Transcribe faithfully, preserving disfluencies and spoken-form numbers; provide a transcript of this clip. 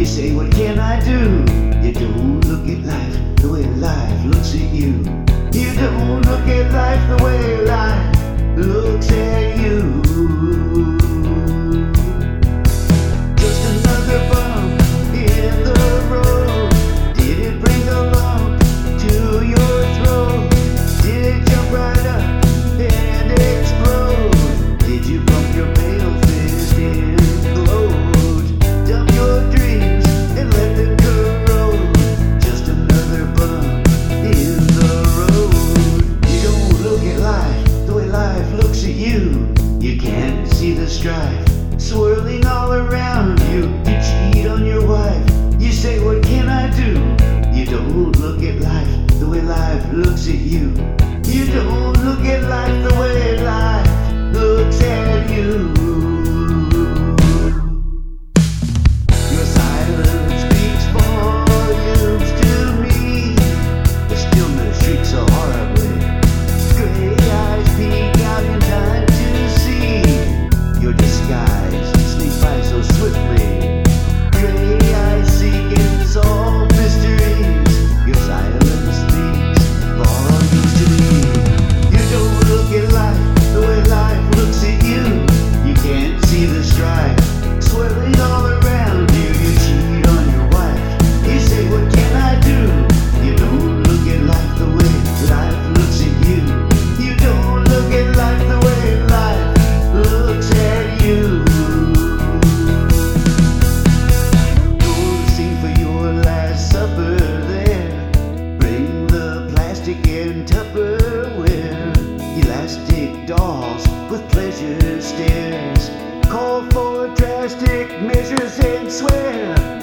You say, what can I do? You don't look at life the way life looks at you. You don't look at life the way life looks at you. Just another bump in the road. Did it bring a lump to your throat? Did it jump right up and explode? Did you bump your pale fist and gloat? Dump your dreams and let them corrode. Just another bump in the road. You don't look at life the way life looks at you. You can't see the strife swirling all around you. You cheat on your wife. You say, what can I do? You don't look at life the way life looks at you. You don't look at life the way life looks at you. Your silence speaks volumes to me. The stillness shrieks so horribly. Gray eyes peek out in time to see. Your disguise sneaks by so swiftly. Gray eyes seek and solve mysteries. Your silence speaks volumes to me. You don't look at life the way life looks at you. You can't see the strife swirling all around you. You cheat on your wife. You say, what can I do? You don't look at life the way life looks at you. You don't look at life the way life looks at you. Go sing for your last supper there. Bring the plastic and Tupperware. Elastic dolls with pleasure stares. Call for drastic measures and swear